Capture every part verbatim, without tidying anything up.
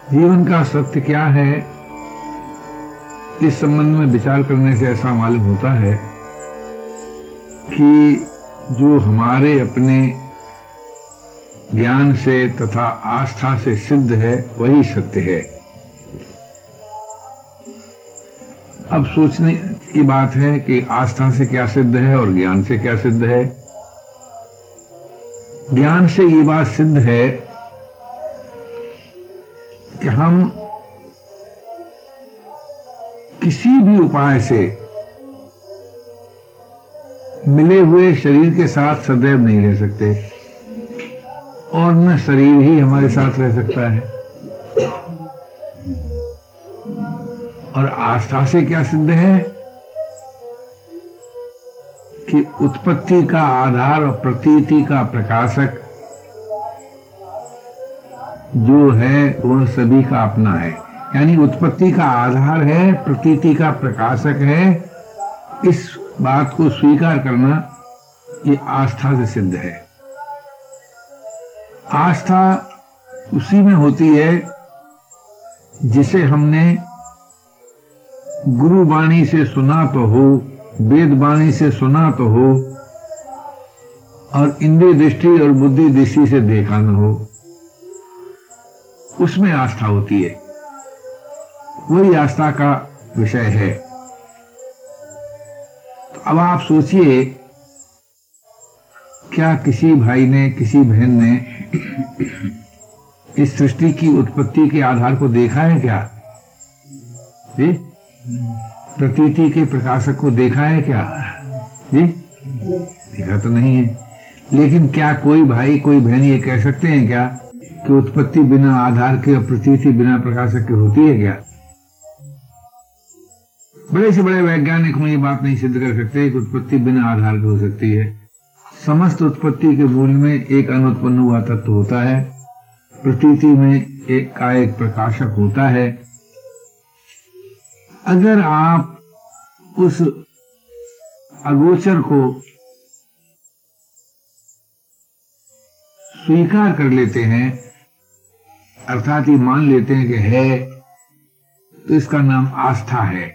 जीवन का सत्य क्या है, इस संबंध में विचार करने से ऐसा मालूम होता है कि जो हमारे अपने ज्ञान से तथा आस्था से सिद्ध है वही सत्य है। अब सोचने की बात है कि आस्था से क्या सिद्ध है और ज्ञान से क्या सिद्ध है। ज्ञान से ये बात सिद्ध है कि हम किसी भी उपाय से मिले हुए शरीर के साथ सदैव नहीं रह सकते और न शरीर ही हमारे साथ रह सकता है। और आस्था से क्या सिद्ध है कि उत्पत्ति का आधार और प्रतीति का प्रकाशक जो है वह सभी का अपना है। यानी उत्पत्ति का आधार है, प्रतीति का प्रकाशक है। इस बात को स्वीकार करना ये आस्था से सिद्ध है। आस्था उसी में होती है जिसे हमने गुरु वाणी से सुना तो हो, वेद वाणी से सुना तो हो और इंद्रिय दृष्टि और बुद्धि दृष्टि से देखा न हो, उसमें आस्था होती है। वही आस्था का विषय है। तो अब आप सोचिए, क्या किसी भाई ने, किसी बहन ने इस सृष्टि की उत्पत्ति के आधार को देखा है क्या? जी? प्रतीति के प्रकाशक को देखा है क्या? जी? देखा तो नहीं है। लेकिन क्या कोई भाई, कोई बहन ये कह सकते हैं क्या कि उत्पत्ति बिना आधार के और प्रतीति बिना प्रकाशक के होती है क्या? बड़े से बड़े वैज्ञानिक में ये बात नहीं सिद्ध कर सकते कि उत्पत्ति बिना आधार के हो सकती है। समस्त उत्पत्ति के मूल में एक अनुत्पन्न हुआ तत्व होता है, प्रतीति में एक का एक प्रकाशक होता है। अगर आप उस अगोचर को स्वीकार कर लेते हैं, अर्थात ये मान लेते हैं कि है, तो इसका नाम आस्था है।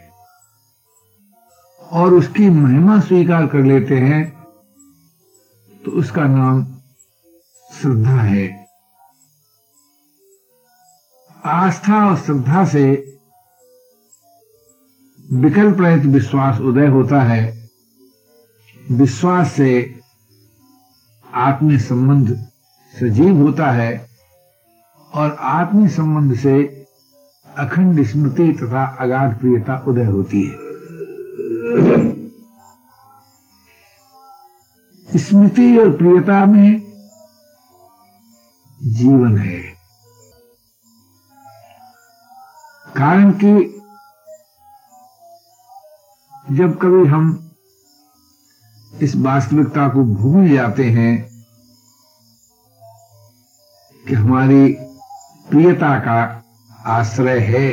और उसकी महिमा स्वीकार कर लेते हैं तो उसका नाम श्रद्धा है। आस्था और श्रद्धा से विकल्प रहित विश्वास उदय होता है। विश्वास से आत्मीय संबंध सजीव होता है और आत्मीय संबंध से अखंड स्मृति तथा अगाध प्रियता उदय होती है। स्मृति और प्रियता में जीवन है। कारण कि जब कभी हम इस वास्तविकता को भूल जाते हैं कि हमारी प्रियता का आश्रय है,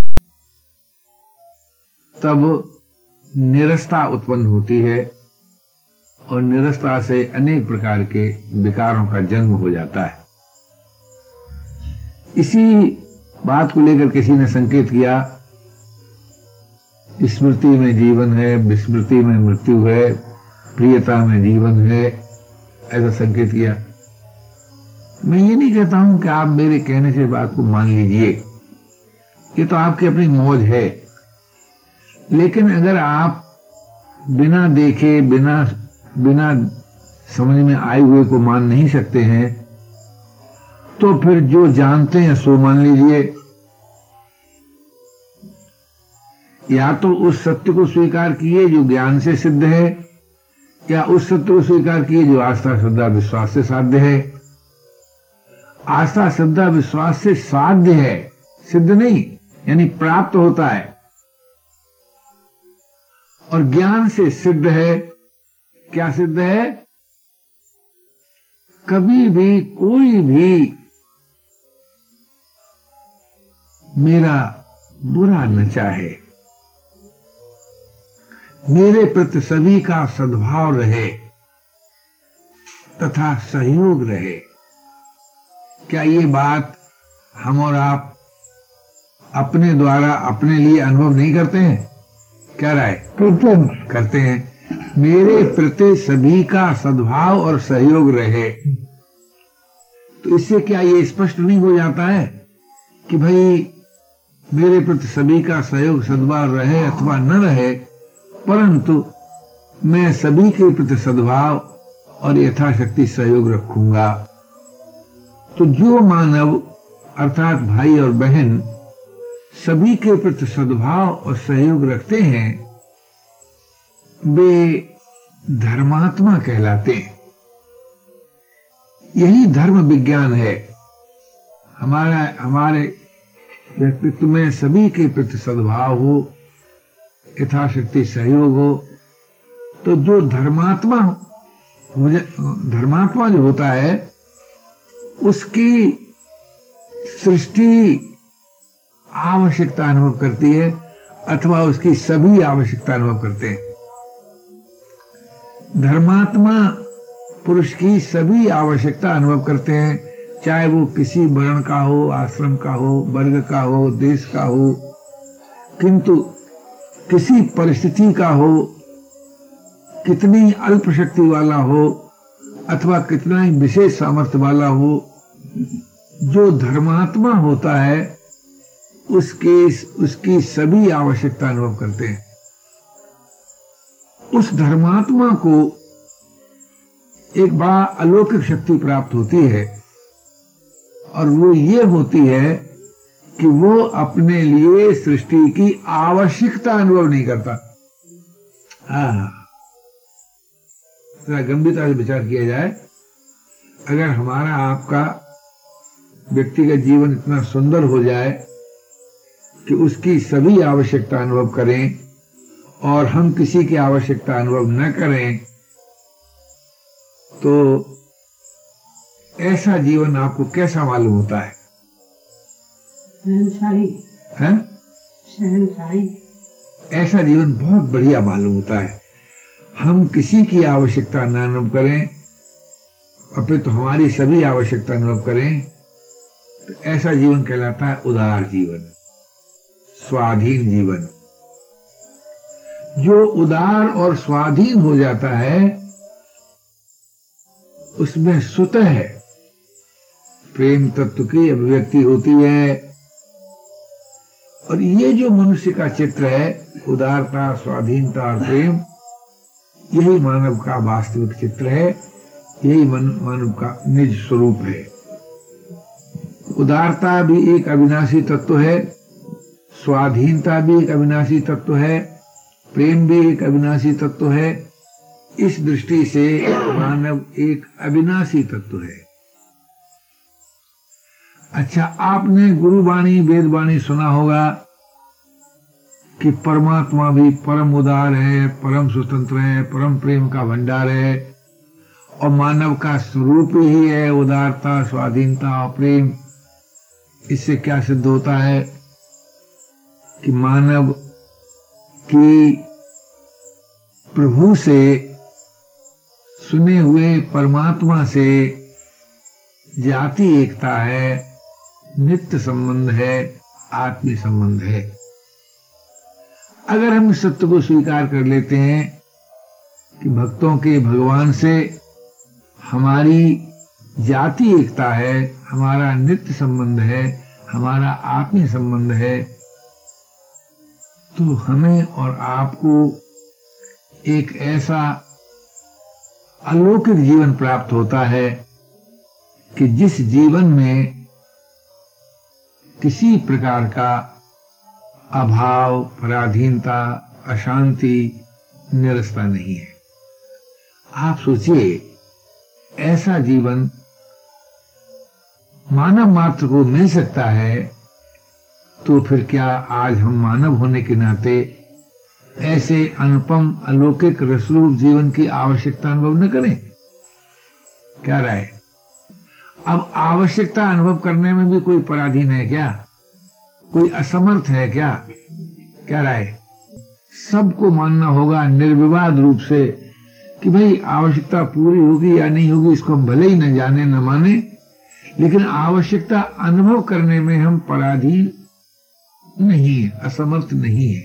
तब निरस्ता उत्पन्न होती है और निरस्ता से अनेक प्रकार के विकारों का जन्म हो जाता है। इसी बात को लेकर किसी ने संकेत किया, स्मृति में जीवन है, विस्मृति में मृत्यु है, प्रियता में जीवन है, ऐसा संकेत किया। मैं ये नहीं कहता हूं कि आप मेरे कहने से बात को मान लीजिए, ये तो आपकी अपनी मौज है। लेकिन अगर आप बिना देखे, बिना बिना समझ में आए हुए को मान नहीं सकते हैं, तो फिर जो जानते हैं सो मान लीजिए। या तो उस सत्य को स्वीकार किए जो ज्ञान से सिद्ध है, या उस सत्य को स्वीकार किए जो आस्था, श्रद्धा, विश्वास से साध्य है। आस्था, श्रद्धा, विश्वास से साध्य है, सिद्ध नहीं, यानी प्राप्त होता है। और ज्ञान से सिद्ध है। क्या सिद्ध है? कभी भी कोई भी मेरा बुरा न चाहे, मेरे प्रति सभी का सद्भाव रहे तथा सहयोग रहे। क्या ये बात हम और आप अपने द्वारा अपने लिए अनुभव नहीं करते हैं? क्या राय? करते हैं करते हैं। मेरे प्रति सभी का सद्भाव और सहयोग रहे, तो इससे क्या ये स्पष्ट नहीं हो जाता है कि भाई मेरे प्रति सभी का सहयोग सद्भाव रहे अथवा न रहे, परंतु मैं सभी के प्रति सद्भाव और यथाशक्ति सहयोग रखूंगा। तो जो मानव अर्थात भाई और बहन सभी के प्रति सद्भाव और सहयोग रखते हैं, वे धर्मात्मा कहलाते हैं। यही धर्म विज्ञान है। हमारा हमारे व्यक्तित्व में सभी के प्रति सद्भाव हो, यथाशक्ति सहयोग हो, तो जो धर्मात्मा धर्मात्मा जो होता है उसकी सृष्टि आवश्यकता अनुभव करती है अथवा उसकी सभी आवश्यकता अनुभव करते हैं। धर्मात्मा पुरुष की सभी आवश्यकता अनुभव करते हैं, चाहे वो किसी वर्ण का हो, आश्रम का हो, वर्ग का हो, देश का हो, किंतु किसी परिस्थिति का हो, कितनी अल्प शक्ति वाला हो अथवा कितना ही विशेष सामर्थ्य वाला हो, जो धर्मात्मा होता है उसके उसकी सभी आवश्यकता अनुभव करते हैं। उस धर्मात्मा को एक बड़ा अलौकिक शक्ति प्राप्त होती है, और वो ये होती है कि वो अपने लिए सृष्टि की आवश्यकता अनुभव नहीं करता। हाँ, जरा गंभीरता से विचार किया जाए, अगर हमारा आपका व्यक्तिगत जीवन इतना सुंदर हो जाए कि उसकी सभी आवश्यकता अनुभव करें और हम किसी की आवश्यकता अनुभव न करें, तो ऐसा जीवन आपको कैसा मालूम होता है? सहनशाली है? सहनशाली ऐसा जीवन बहुत बढ़िया मालूम होता है। हम किसी की आवश्यकता न अनुभव करें और फिर तो हमारी सभी आवश्यकता अनुभव करें, तो ऐसा जीवन कहलाता है उदार जीवन, स्वाधीन जीवन। जो उदार और स्वाधीन हो जाता है उसमें स्वतः प्रेम तत्व की अभिव्यक्ति होती है। और ये जो मनुष्य का चित्र है, उदारता, स्वाधीनता और प्रेम, यही मानव का वास्तविक चित्र है, यही मानव का निज स्वरूप है। उदारता भी एक अविनाशी तत्व है, स्वाधीनता भी एक अविनाशी तत्व है, प्रेम भी एक अविनाशी तत्व है। इस दृष्टि से मानव एक अविनाशी तत्व है। अच्छा, आपने गुरुवाणी वेदवाणी सुना होगा कि परमात्मा भी परम उदार है, परम स्वतंत्र है, परम प्रेम का भंडार है, और मानव का स्वरूप ही है उदारता, स्वाधीनता और प्रेम। इससे क्या सिद्ध होता है कि मानव की प्रभु से, सुने हुए परमात्मा से जाति एकता है, नित्य संबंध है, आत्मी संबंध है। अगर हम इस सत्य को स्वीकार कर लेते हैं कि भक्तों के भगवान से हमारी जाति एकता है, हमारा नित्य संबंध है, हमारा आत्मीय संबंध है, तो हमें और आपको एक ऐसा अलौकिक जीवन प्राप्त होता है कि जिस जीवन में किसी प्रकार का अभाव, पराधीनता, अशांति, निरस्ता नहीं है। आप सोचिए, ऐसा जीवन मानव मात्र को मिल सकता है, तो फिर क्या आज हम मानव होने के नाते ऐसे अनुपम अलौकिक रसरूप जीवन की आवश्यकता अनुभव न करें? क्या राय? अब आवश्यकता अनुभव करने में भी कोई पराधीन है क्या? कोई असमर्थ है क्या? क्या राय? सबको मानना होगा निर्विवाद रूप से कि भाई आवश्यकता पूरी होगी या नहीं होगी, इसको हम भले ही न जाने न माने, लेकिन आवश्यकता अनुभव करने में हम पराधीन नहीं है, असमर्थ नहीं है।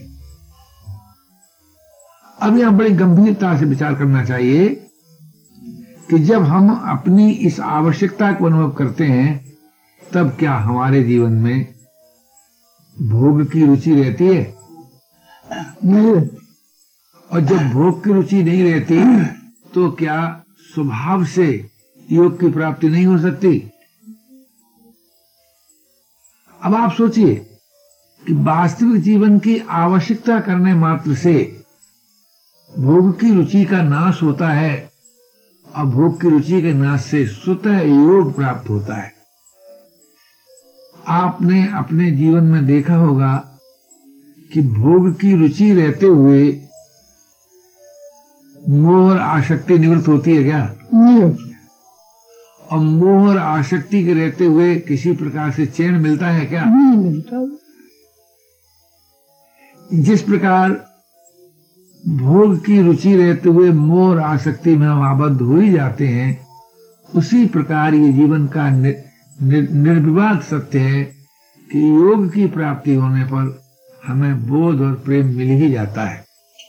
अब यहां बड़ी गंभीरता से विचार करना चाहिए कि जब हम अपनी इस आवश्यकता को अनुभव करते हैं तब क्या हमारे जीवन में भोग की रुचि रहती है? नहीं। और जब भोग की रुचि नहीं रहती तो क्या स्वभाव से योग की प्राप्ति नहीं हो सकती? अब आप सोचिए कि वास्तविक जीवन की आवश्यकता करने मात्र से भोग की रुचि का नाश होता है और भोग की रुचि के नाश से स्वतः योग प्राप्त होता है। आपने अपने जीवन में देखा होगा कि भोग की रुचि रहते हुए मोह और आसक्ति निवृत्त होती है क्या? नहीं होती। और मोह और आसक्ति के रहते हुए किसी प्रकार से चैन मिलता है क्या? नहीं मिलता। जिस प्रकार भोग की रुचि रहते हुए मोह और आसक्ति में हम आबद्ध हो ही जाते हैं, उसी प्रकार ये जीवन का नि, नि, निर्विवाद सत्य है कि योग की प्राप्ति होने पर हमें बोध और प्रेम मिल ही जाता है।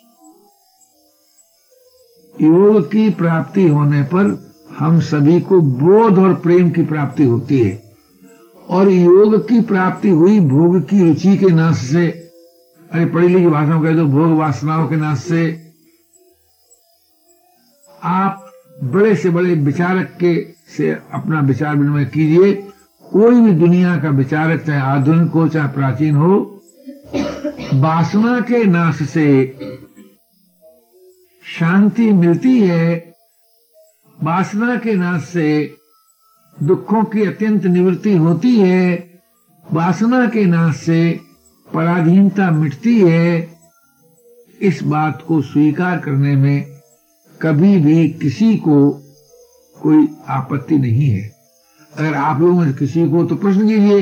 योग की प्राप्ति होने पर हम सभी को बोध और प्रेम की प्राप्ति होती है। और योग की प्राप्ति हुई भोग की रुचि के नाश से, अरे पढ़ी लिखी भाषा में कह दो भोग वासनाओं के नाश से। आप बड़े से बड़े विचारक के से अपना विचार विनिमय कीजिए, कोई भी दुनिया का विचारक चाहे आधुनिक हो चाहे प्राचीन हो, वासना के नाश से शांति मिलती है, वासना के नाश से दुखों की अत्यंत निवृत्ति होती है, वासना के नाश से पराधीनता मिटती है। इस बात को स्वीकार करने में कभी भी किसी को कोई आपत्ति नहीं है। अगर आप लोगों में किसी को तो प्रश्न कीजिए।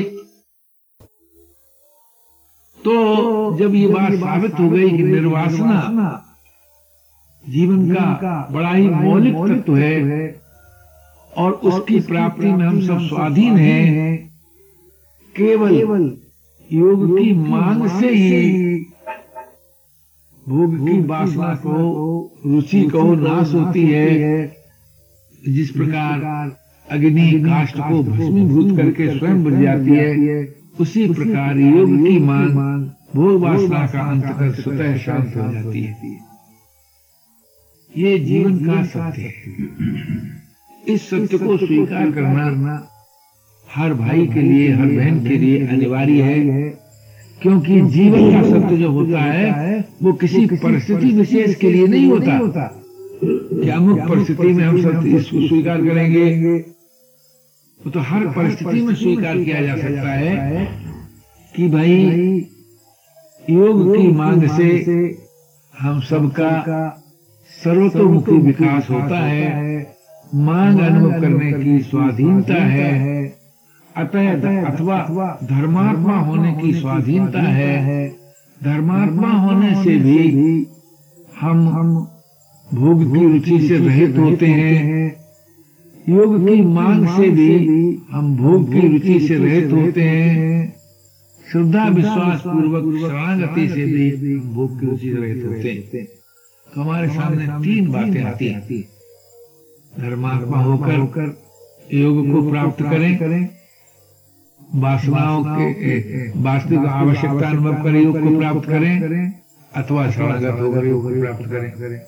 तो जब ये बात साबित हो गई कि निर्वासना जीवन का बड़ा ही मौलिक तत्व है और उसकी प्राप्ति में हम सब स्वाधीन हैं, केवल योग की मांग से ही भोग की वासना को रुचि को नाश होती है। जिस प्रकार अग्नि काष्ठ को भस्मीभूत करके स्वयं बुझ जाती है, उसी प्रकार योग की मांग भोग वासना का अंत कर स्वतः शांत हो जाती है। ये जीवन का सत्य है। इस सत्य को स्वीकार करना हर भाई के लिए, हर बहन के लिए अनिवार्य है, क्योंकि जीवन का सत्य जो होता है वो किसी परिस्थिति विशेष के लिए नहीं होता कि अमुक परिस्थिति में हम सत्य इसको स्वीकार करेंगे। वो तो हर परिस्थिति में स्वीकार किया जा सकता है कि भाई योग की मांग से हम सबका सर्वतोमुखी विकास होता है, मांग अनुभव करने की स्वाधीनता है, अतः अथवा धर्मात्मा होने की स्वाधीनता है। धर्मात्मा होने से भी हम हम भोग की रुचि से रहित होते हैं, योग की मांग से भी हम भोग की रुचि से रहित होते हैं, श्रद्धा विश्वास पूर्वक शरणागति से भी भोग की रुचि से रहित होते हैं। तो हमारे सामने तीन बातें आती हैं। धर्मात्मा होकर योग को प्राप्त करें, वासनाओं के वास्तविक आवश्यकता अनुभव कर योग को प्राप्त करें, अथवा शरणागत होकर योग को प्राप्त करें।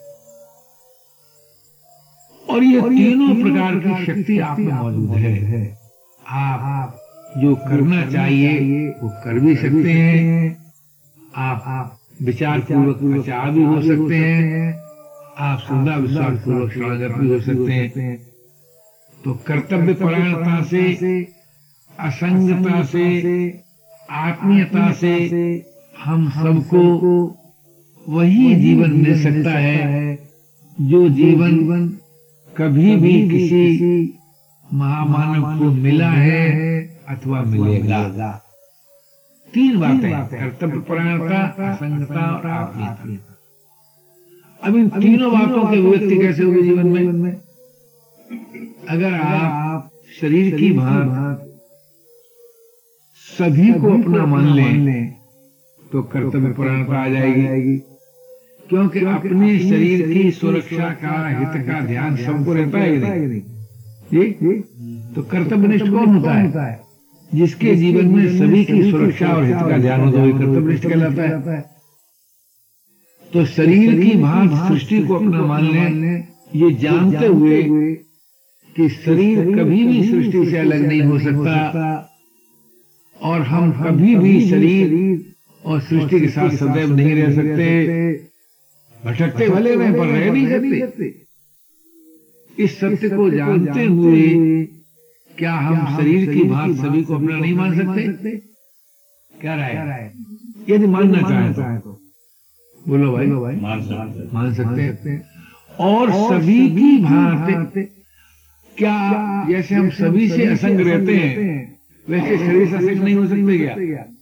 और ये तीनों प्रकार की शक्ति आप में मौजूद है। आप जो करना चाहिए वो कर भी सकते हैं, आप विचार पूर्वक आचार भी हो सकते हैं, आप श्रद्धा विश्वास पूर्वक शरणागत भी हो सकते हैं। तो कर्तव्य परायणता से, असंगता से, आत्मीयता से हम सबको वही जीवन मिल सकता है जो जीवन कभी भी किसी महामानव को मिला है अथवा मिलेगा। तीन बातें, कर्तव्य परायणता, असंगता और आत्मीयता। अब इन तीनों बातों के व्यक्ति कैसे होगी जीवन में? अगर आप शरीर की भांति सभी को अपना मान लें तो कर्तव्य परायणता आ जाएगी, क्योंकि अपने शरीर की सुरक्षा का, हित का ध्यान सबको रहता है कि नहीं जी? तो कर्तव्यनिष्ठ कौन होता है? जिसके जीवन में सभी की सुरक्षा और हित का ध्यान हो तो वही कर्तव्यनिष्ठ कहलाता है। तो शरीर की भांति सृष्टि को अपना मान लें, ये जानते हुए कि शरीर कभी भी सृष्टि से अलग नहीं हो सकता और हम कभी भी शरीर और सृष्टि के साथ सदैव नहीं रह सकते, भटकते भले में पर रह नहीं सकते। इस सत्य को जानते हुए क्या हम शरीर की भांति सभी को अपना नहीं मान सकते? क्या राय है? यदि मानना चाहें तो बोलो भाई, भाई मान सकते मान सकते हैं। और सभी की भांति क्या जैसे हम सभी से असंग रहते हैं वैसे शरीर से असंग नहीं हो सकते क्या?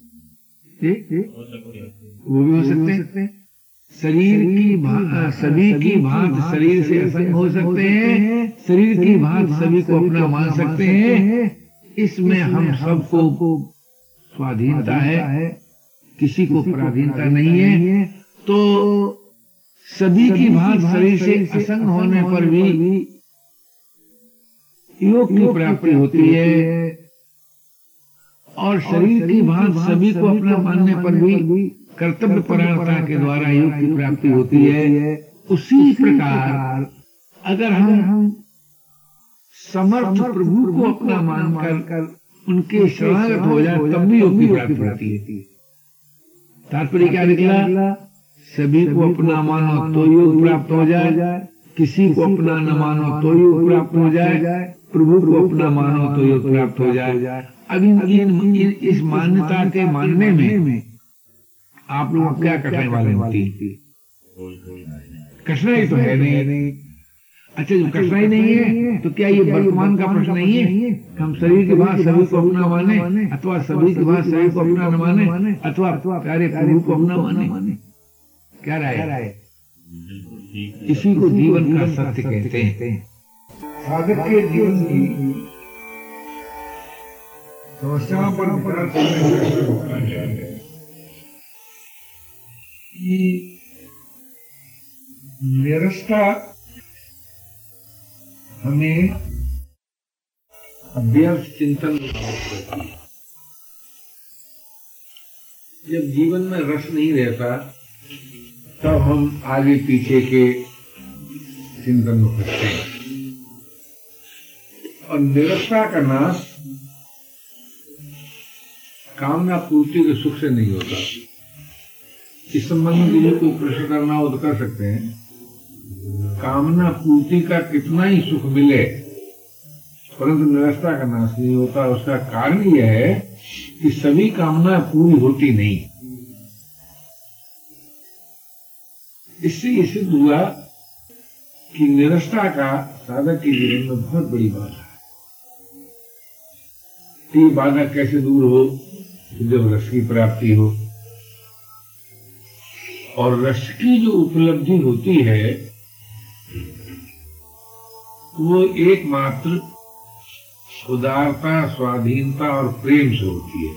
वो भी हो सकते हैं। शरीर की भांति सभी की भांति शरीर से असंग हो सकते हैं, शरीर की भांति सभी को अपना मान सकते हैं। इसमें हम सबको स्वाधीनता है, किसी को पराधीनता नहीं है। तो सभी की भांति शरीर से असंग होने पर भी योग की प्राप्ति होती है और शरीर की भांति सभी को अपना मानने पर भी कर्तव्य परायणता के द्वारा योग की प्राप्ति होती है। उसी प्रकार अगर हम समर्थ प्रभु को अपना मानकर उनके शरणागत हो जाए तब भी योग की प्राप्ति होती है। तात्पर्य क्या निकला? सभी को अपना मानो तो योग प्राप्त हो जाए, किसी को अपना न मानो तो योग प्राप्त हो जाए, प्रभु को अपना मानो तो योग प्राप्त हो जाए। अब इन, इन, इन इस मान्यता के मानने में आप लोगों को क्या कठिनाई वाली होती? कठिनाई तो है नहीं। अच्छा, जो कठिनाई नहीं है तो क्या ये वर्तमान का प्रश्न नहीं है? हम शरीर के बाद सभी को अपना माने अथवा सभी के बाद शरीर को अपना न माने अथवा प्यारे प्रभु को अपना माने? क्या राय है? इसी को जीवन का सत्य कहते हैं। साधक के जीवन की समस्याओं पर विचार करने की निरस्ता हमें व्यर्थ चिंतन करती है। जब जीवन में रस नहीं रहता तब हम आगे पीछे के चिंतन में फंसते हैं और निरस्ता का नाश कामना पूर्ति के सुख से नहीं होता। इस संबंध में मुझे कोई प्रश्न करना हो तो कर सकते हैं। कामना पूर्ति का कितना ही सुख मिले परंतु निरस्ता का नाश नहीं होता। उसका कारण यह है कि सभी कामना पूरी होती नहीं। इससे ये सिद्ध हुआ कि निरस्ता का साधक के जीवन में बहुत बड़ी बाधा है। ये बाधा कैसे दूर हो? जब रस की प्राप्ति हो और रस की जो उपलब्धि होती है वो एकमात्र उदारता, स्वाधीनता और प्रेम से होती है।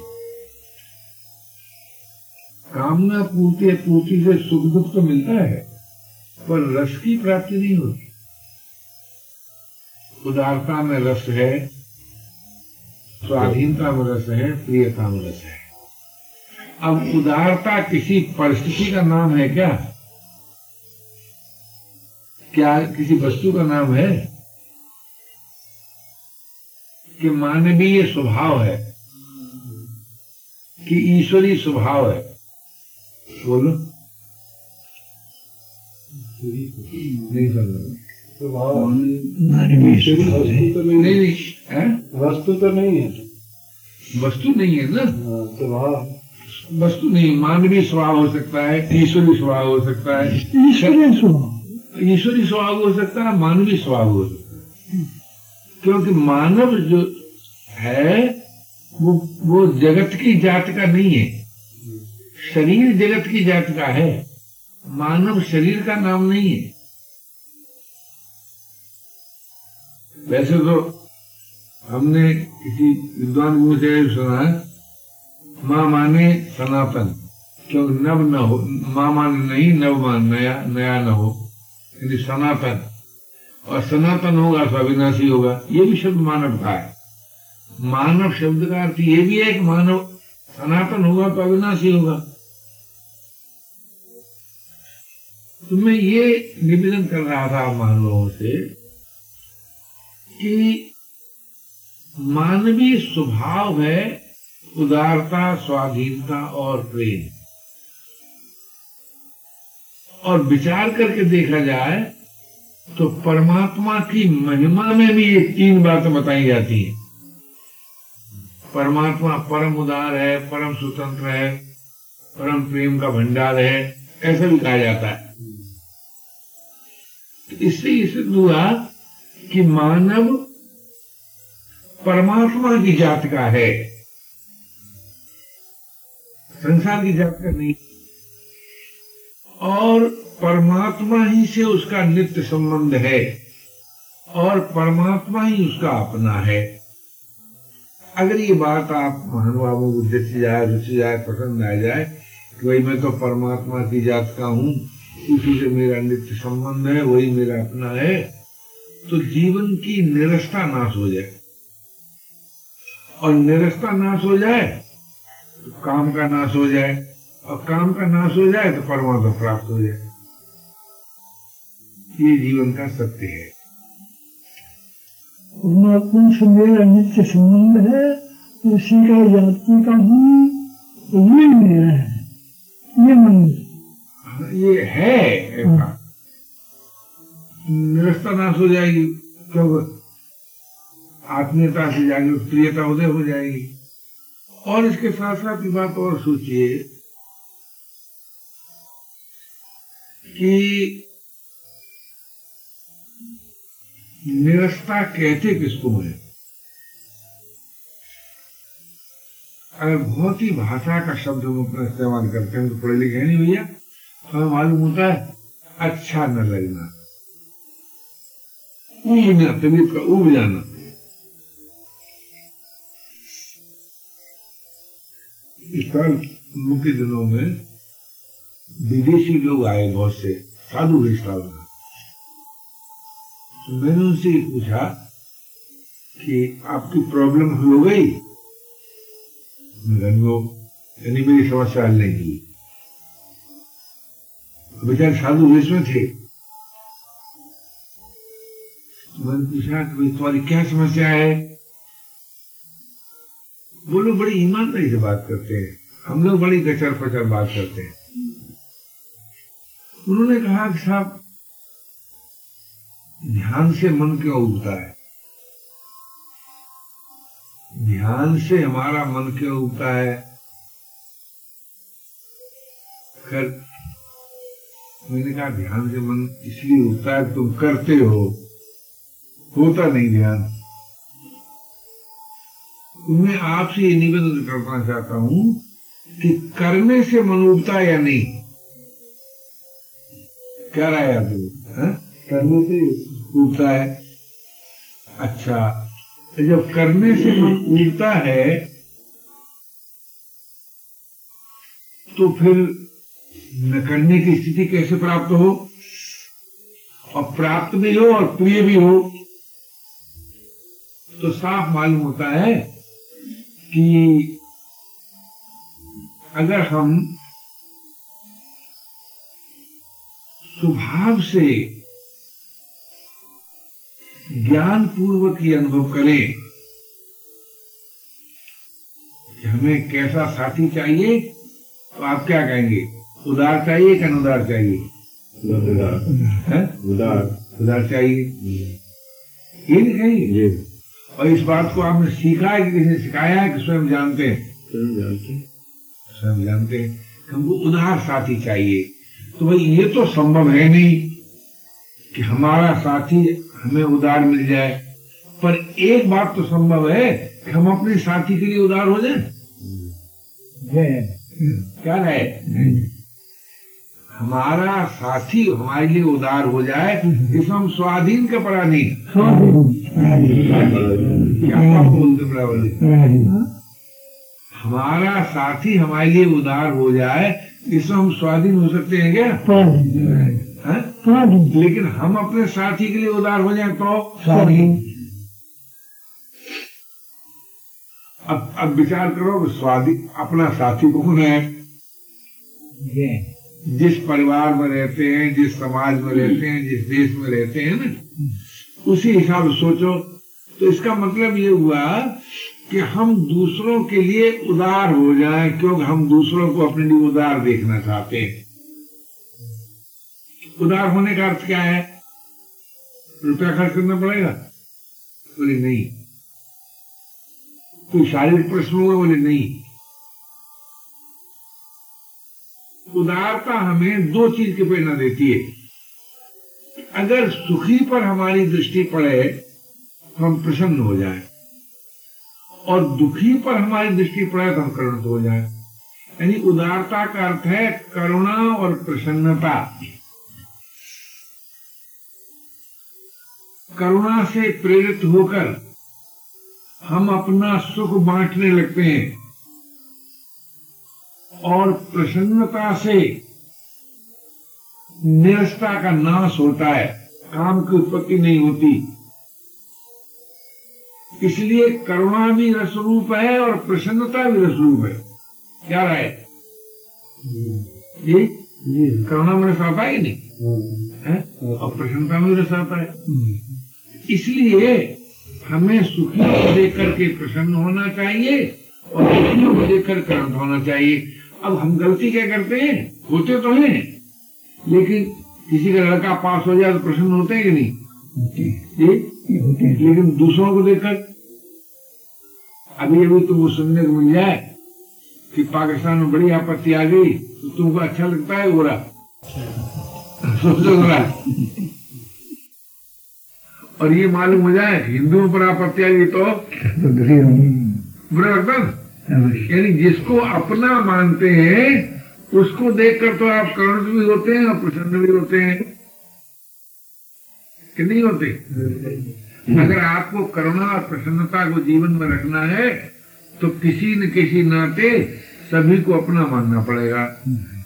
कामना पूर्ति पूर्ति से सुख दुख तो मिलता है पर रस की प्राप्ति नहीं होती। उदारता में रस है, स्वाधीनता में रस है, प्रियता में रस है। अब उदारता किसी परिस्थिति का नाम है क्या? क्या किसी वस्तु का नाम है? कि मानवीय स्वभाव है कि ईश्वरीय स्वभाव है? बोलो। नहीं स्वभाव मानवीय स्वभाव नहीं नहीं है, वस्तु तो नहीं है। वस्तु नहीं है ना, स्वभाव वस्तु नहीं। मानवीय स्वभाव हो सकता है, ईश्वरीय स्वभाव हो सकता है, ईश्वरीय स्वभाव ईश्वरीय स्वभाव हो सकता है, मानवीय स्वभाव हो सकता है। क्योंकि मानव जो है वो वो जगत की जाति का नहीं है। शरीर जगत की जाति का है, मानव शरीर का नाम नहीं है। वैसे तो हमने किसी विद्वान मुझे सुना, मां माने सनातन, क्यों नव न हो, मामा नहीं नव मान नया, नया न हो, यानी सनातन, और सनातन होगा तो अविनाशी होगा। ये भी शब्द मानव का है। मानव शब्द का अर्थ ये भी है कि मानव सनातन होगा तो अविनाशी होगा। तो मैं ये निवेदन कर रहा था मानवों से कि मानवीय स्वभाव है उदारता, स्वाधीनता और प्रेम। और विचार करके देखा जाए तो परमात्मा की महिमा में भी ये तीन बातें बताई जाती हैं। परमात्मा परम उदार है, परम स्वतंत्र है, परम प्रेम का भंडार है, ऐसा भी कहा जाता है। तो इससे ये सिद्ध हुआ कि मानव परमात्मा की जात का है, संसार की जात का नहीं। और परमात्मा ही से उसका नित्य संबंध है और परमात्मा ही उसका अपना है। अगर ये बात आप महानुभावों को दिख जाए, रुच जाए, पसंद आ जाए कि भाई मैं तो परमात्मा की जात का हूं, उसी से मेरा नित्य संबंध है, वही मेरा अपना है, तो जीवन की निरस्ता नाश हो जाए। और निरस्ता नाश हो जाए तो काम का नाश हो जाए, और काम का नाश हो जाए तो परमात्मा प्राप्त हो जाए। ये जीवन का सत्य है। परमात्मा से मेरा नित्य संबंध है, उसी का जाति का हूँ, ये मेरा है, ये मन ये है ऐसा। निरस्ता नाश हो जाएगी, क्यों? आत्मीयता से जाएगी, प्रियता उदय हो जाएगी। और इसके साथ साथ ये बात और सोचिए कि निरस्ता कहते किसको है? अगर बहुत ही भाषा का शब्द हम अपना इस्तेमाल करते हैं तो पढ़े लिखे नहीं भैया, हमें मालूम होता है अच्छा न लगना, उबना, तबीयत का उब जाना। इस साल मुख्य दिनों में विदेशी लोग आए, बहुत से साधु विस्तार में। तो मैंने उनसे पूछा कि आपकी प्रॉब्लम हल हो गई? यानी मेरी समस्या हल नहीं हुई। बेचारे साधु वेश में थे। मैंने पूछा कि तुम्हारी क्या समस्या है? वो लोग बड़ी ईमानदारी से बात करते हैं, हम लोग बड़ी कचर पचर बात करते हैं। उन्होंने कहा कि साहब ध्यान से मन क्यों उगता है? ध्यान से हमारा मन क्यों उगता है? खैर मैंने कहा ध्यान से मन इसलिए उगता है, तुम करते हो, होता नहीं ध्यान। मैं आपसे ये निवेदन करना चाहता हूं कि करने से मन उगता है या नहीं? क्या राय आपकी? करने से उगता है। अच्छा, जब करने से मन उगता है तो फिर न करने की स्थिति कैसे प्राप्त हो? और प्राप्त भी हो और प्रिय भी हो, तो साफ मालूम होता है कि अगर हम स्वभाव से ज्ञान पूर्वक ये अनुभव करें कि हमें कैसा साथी चाहिए, तो आप क्या कहेंगे? उदार चाहिए कि अनुदार चाहिए? उदार उदार चाहिए, ये नहीं कहेंगे? और इस बात को आपने सीखा है कि किसी ने सिखाया है कि स्वयं जानते हैं? स्वयं जानते हैं स्वयं जानते हैं कि हमको उदार साथी चाहिए। तो भाई ये तो संभव है नहीं कि हमारा साथी हमें उदार मिल जाए, पर एक बात तो संभव है कि हम अपने साथी के लिए उदार हो जाए। क्या है? हमारा साथी हमारे लिए उदार हो जाए, इसमें हम स्वाधीन के पराधीन। क्या बोलते बराबर? हमारा साथी हमारे लिए उदार हो जाए, इसमें हम स्वाधीन हो सकते हैं क्या? स्वाधीन। लेकिन हम अपने साथी के लिए उदार हो जाए तो स्वाधीन। अब अब विचार करो, स्वाधीन अपना साथी कौन है? जिस परिवार में रहते हैं, जिस समाज में रहते हैं, जिस देश में रहते हैं ना, उसी हिसाब से सोचो। तो इसका मतलब ये हुआ कि हम दूसरों के लिए उदार हो जाएं, क्योंकि हम दूसरों को अपने लिए उदार देखना चाहते हैं। उदार होने का अर्थ क्या है? रुपया खर्च करना पड़ेगा? बोले नहीं। कोई शारीरिक प्रश्न हुआ? बोले नहीं। उदारता हमें दो चीज की प्रेरणा देती है। अगर सुखी पर हमारी दृष्टि पड़े तो हम प्रसन्न हो जाएं, और दुखी पर हमारी दृष्टि पड़े तो हम करुणित हो जाएं। यानी उदारता का अर्थ है करुणा और प्रसन्नता। करुणा से प्रेरित होकर हम अपना सुख बांटने लगते हैं, और प्रसन्नता से निरसता का नाश होता है, काम की उत्पत्ति नहीं होती। इसलिए करुणा भी रस रूप है और प्रसन्नता भी रस रूप है। क्या राय? जी करुणा में रस आता है कि नहीं है? और प्रसन्नता में रस आता है। इसलिए हमें सुखियों को देख करके प्रसन्न होना चाहिए और दुखियों को देखकर करुण होना चाहिए। अब हम गलती क्या करते हैं? होते तो हैं, लेकिन किसी का लड़का पास हो जाए तो प्रसन्न होते हैं कि नहीं? ये लेकिन दूसरों को देखकर, अभी अभी तुमको सुनने को मिल जाए कि पाकिस्तान में बड़ी आपत्ति आ गई, तो तुमको अच्छा लगता है बुरा? सोचो बुरा। और ये मालूम हो जाए कि हिंदुओं पर आपत्ति आ गई तो बुरा लगता है। यानी जिसको अपना मानते हैं उसको देखकर तो आप करुणित भी होते हैं और प्रसन्न भी होते हैं कि नहीं होते? अगर आपको करुणा और प्रसन्नता को जीवन में रखना है तो किसी न किसी नाते सभी को अपना मानना पड़ेगा।